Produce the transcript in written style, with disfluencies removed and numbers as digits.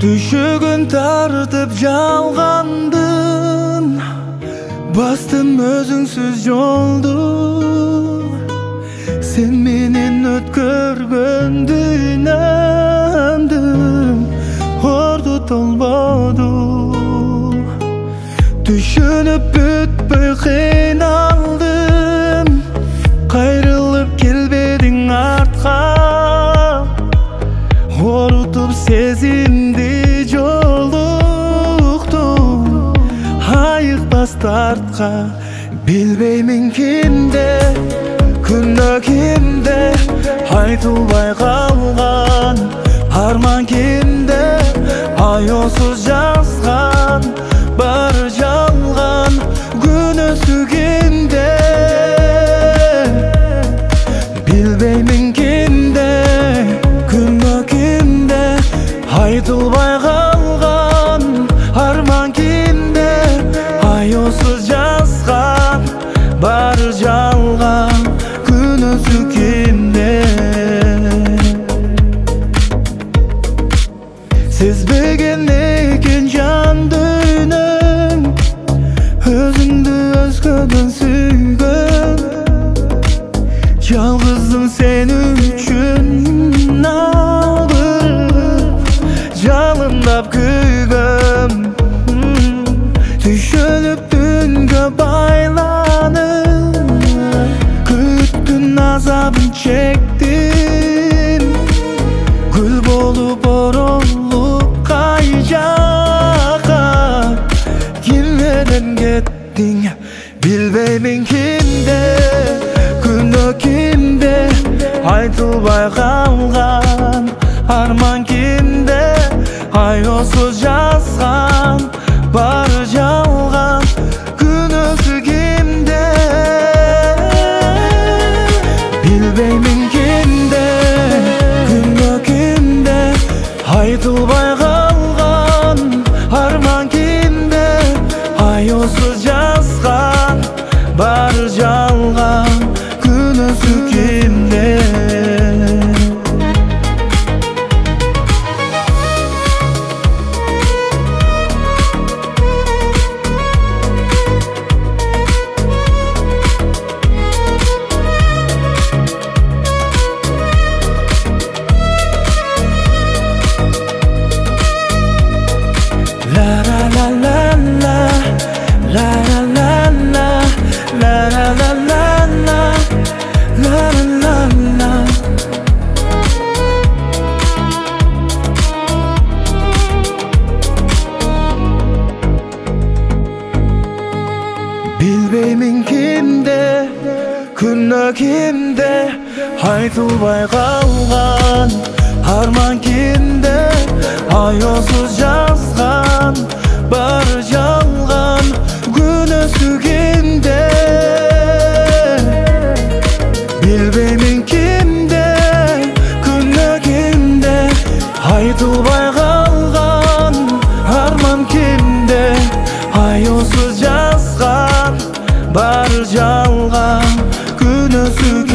Düşігін тартып жалғандым, бастым өзіңсіз жолды. Сен менен өткөргөн дүйнөмдүн орду толбоду. Түшүнүп бүтпөй кыйналдым, кайрылып келбедиң артка. Орутуп сезимди жолуктум, айыкпас тартка. Билбеймин кимде, күндө кимде, айтылбай калган арман кимде, аёсуз жазган баары жалган күнөөсү кимде. Билбеймин кимде, күндө кимде, айтылбай калган арман кимде, аёсуз жазган баары жалган күнөөсү кимде. Сезбеген экен жан дүйнөң, өзүңдү өзгөдөн сүйгөн. Жалгыздым сен үчүн алып, жалындап күйгөм. Түшүнүп түнгө байланып, күттүн азабын чектим. Гүл болуп оролуп кай жакка ким менен кеттиң? Билбеймин кимде, күндө кимде, айтылбай калган арман кимде, аёсуз жазган баары жалган күнөөсү кимде. Билбеймин кимде, күндө кимде, айтылбай калган арман кимде, аёсуз жазган баары жалган күнөөсү кимде. Билбеймин кимде, күндө кимде, айтылбай калган арман кимде, аёсуз жазган баары жалган күнөөсү кимде. Билбеймин кимде, күндө кимде, айтылбай калган арман кимде, аёсуз жазган баары жалган күнөөсү